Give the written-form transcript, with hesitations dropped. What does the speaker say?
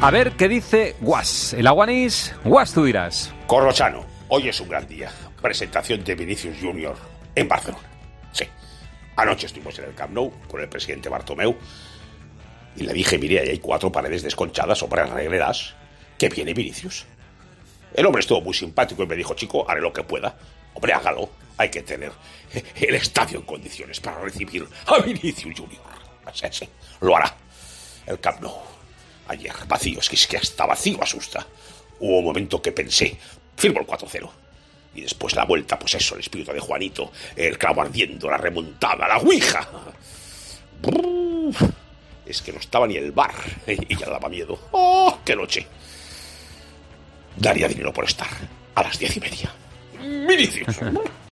A ver qué dice Guas. El Aguanís, Guas, tú dirás. Corrochano, hoy es un gran día. Presentación de Vinicius Junior en Barcelona. Sí. Anoche estuvimos en el Camp Nou con el presidente Bartomeu y le dije, mire, ahí hay 4 paredes desconchadas o paralelas, que viene Vinicius. El hombre estuvo muy simpático y me dijo, chico, haré lo que pueda. Hombre, hágalo. Hay que tener el estadio en condiciones para recibir a Vinicius Junior. Sí, lo hará. El Camp Nou. Ayer, vacío, es que hasta vacío asusta. Hubo un momento que pensé, firmo el 4-0. Y después la vuelta, pues eso, el espíritu de Juanito, el clavo ardiendo, la remontada, la ouija. Es que no estaba ni el bar y ya daba miedo. ¡Oh, qué noche! Daría dinero por estar a las 10:30. Vinicius.